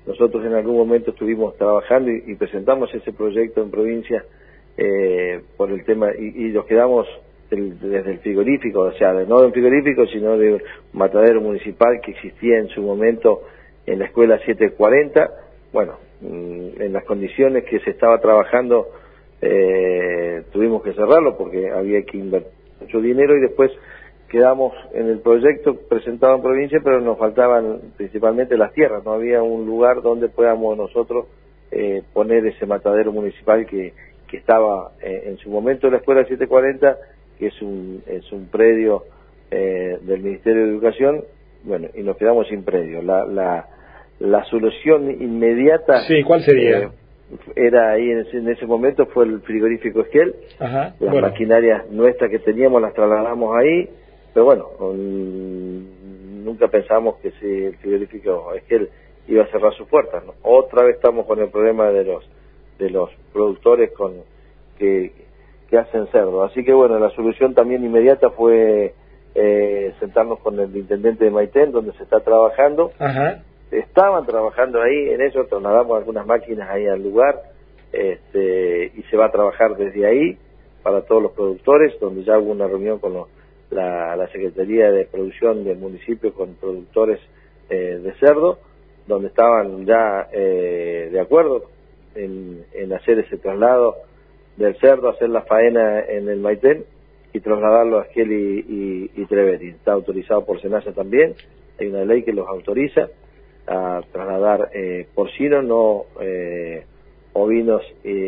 nosotros en algún momento estuvimos trabajando y presentamos ese proyecto en provincia por el tema, y nos quedamos desde el frigorífico, o sea, no del frigorífico, sino de un matadero municipal que existía en su momento en la escuela 740. Bueno, en las condiciones que se estaba trabajando, tuvimos que cerrarlo porque había que invertir mucho dinero, y después quedamos en el proyecto presentado en provincia, pero nos faltaban principalmente las tierras, no había un lugar donde podamos nosotros poner ese matadero municipal que estaba en su momento en la escuela 740, que es un predio del Ministerio de Educación. Bueno, y nos quedamos sin predio. La solución inmediata... Sí, ¿cuál sería? Era ahí en ese momento fue el frigorífico Esquel. Ajá, las maquinarias nuestras que teníamos las trasladamos ahí, pero bueno, nunca pensamos que si el frigorífico Esquel iba a cerrar sus puertas, ¿no? Otra vez estamos con el problema de los productores que hacen cerdo, así que bueno, la solución también inmediata fue sentarnos con el intendente de Maitén, donde se está trabajando. Ajá. Estaban trabajando ahí en eso, trasladamos algunas máquinas ahí al lugar, y se va a trabajar desde ahí para todos los productores, donde ya hubo una reunión con la Secretaría de Producción del municipio con productores de cerdo, donde estaban ya de acuerdo en hacer ese traslado del cerdo, hacer la faena en el Maitén y trasladarlo a Esquel y Treveri. Está autorizado por Senasa también, hay una ley que los autoriza a trasladar porcinos, no ovinos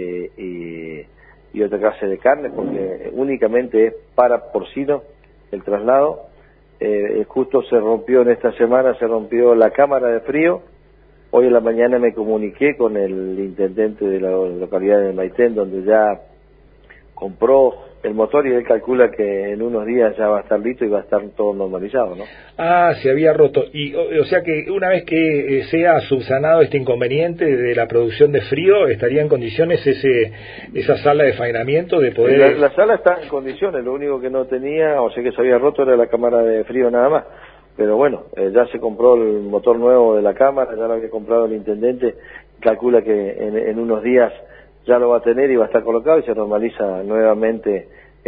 y otra clase de carne, porque únicamente es para porcinos el traslado. Justo se rompió en esta semana, se rompió la cámara de frío. Hoy en la mañana me comuniqué con el intendente de la localidad de Maitén, donde ya compró el motor, y él calcula que en unos días ya va a estar listo y va a estar todo normalizado, ¿no? Ah, se había roto. Y o sea que una vez que sea subsanado este inconveniente de la producción de frío, ¿estaría en condiciones esa sala de faenamiento de poder...? La sala está en condiciones, lo único que no tenía, o sea que se había roto, era la cámara de frío nada más. Pero bueno, ya se compró el motor nuevo de la cámara, ya lo había comprado el intendente, calcula que en unos días ya lo va a tener y va a estar colocado y se normaliza nuevamente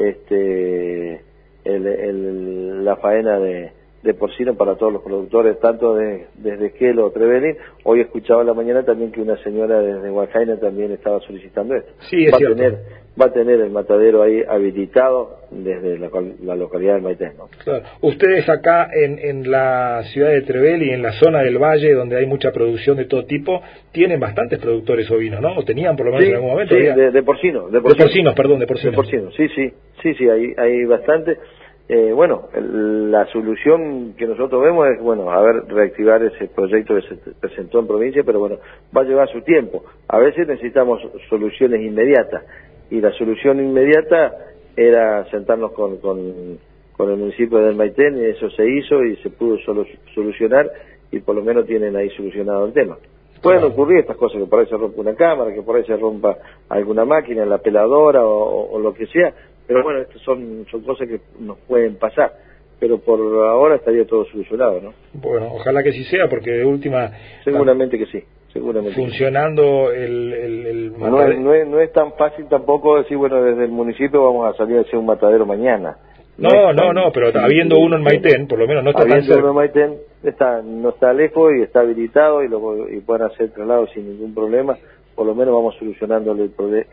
la faena de porcino para todos los productores, tanto desde Esquel o Trevelin. Hoy escuchaba en la mañana también que una señora desde Huacaina también estaba solicitando esto. Sí, es cierto. Va a tener el matadero ahí habilitado desde la localidad de Maitén, ¿no? Claro. Ustedes acá en la ciudad de Trevelin, en la zona del valle, donde hay mucha producción de todo tipo, tienen bastantes productores ovinos, ¿no? O tenían por lo menos en algún momento. Sí, de porcino. De porcinos, perdón, de porcino. De porcino, sí, hay bastante. Bueno, la solución que nosotros vemos es, bueno, reactivar ese proyecto que se presentó en provincia, pero bueno, va a llevar su tiempo. A veces necesitamos soluciones inmediatas, y la solución inmediata era sentarnos con el municipio del Maitén, y eso se hizo y se pudo solucionar, y por lo menos tienen ahí solucionado el tema. Pueden ocurrir estas cosas, que por ahí se rompa una cámara, que por ahí se rompa alguna máquina, la peladora o lo que sea, pero bueno, estas son cosas que nos pueden pasar, pero por ahora estaría todo solucionado, ¿no? Bueno, ojalá que sí sea, porque de última... Seguramente que sí. Funcionando no es tan fácil tampoco decir, bueno, desde el municipio vamos a salir a hacer un matadero mañana. No, pero habiendo uno en Maitén, por lo menos no está tan cerca. Habiendo uno en Maitén, no está lejos y está habilitado, y pueden hacer traslados sin ningún problema. Por lo menos vamos solucionándole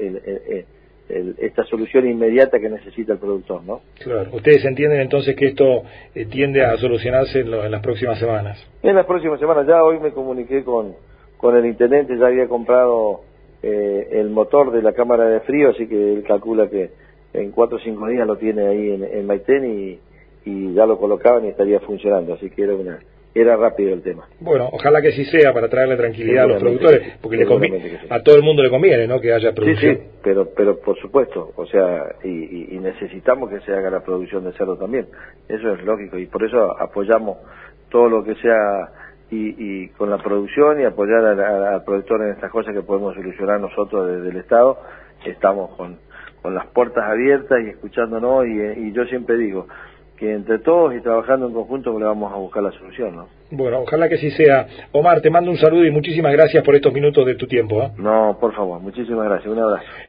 esta solución inmediata que necesita el productor, ¿no? Claro. Ustedes entienden entonces que esto tiende a solucionarse en las próximas semanas. En las próximas semanas. Ya hoy me comuniqué con el intendente, ya había comprado el motor de la cámara de frío, así que él calcula que en 4 o 5 días lo tiene ahí en Maitén, y ya lo colocaban y estaría funcionando, así que era rápido el tema. Bueno, ojalá que sí sea, para traerle tranquilidad a los productores, porque a todo el mundo le conviene, ¿no?, que haya producción. Sí, pero por supuesto, o sea, y necesitamos que se haga la producción de cerdo también, eso es lógico, y por eso apoyamos todo lo que sea, y con la producción, y apoyar al productor en estas cosas que podemos solucionar nosotros desde el Estado. Estamos con las puertas abiertas y escuchándonos, y yo siempre digo que entre todos y trabajando en conjunto le vamos a buscar la solución, ¿no? Bueno, ojalá que así sea. Omar, te mando un saludo y muchísimas gracias por estos minutos de tu tiempo, ¿eh? No, por favor, muchísimas gracias, un abrazo.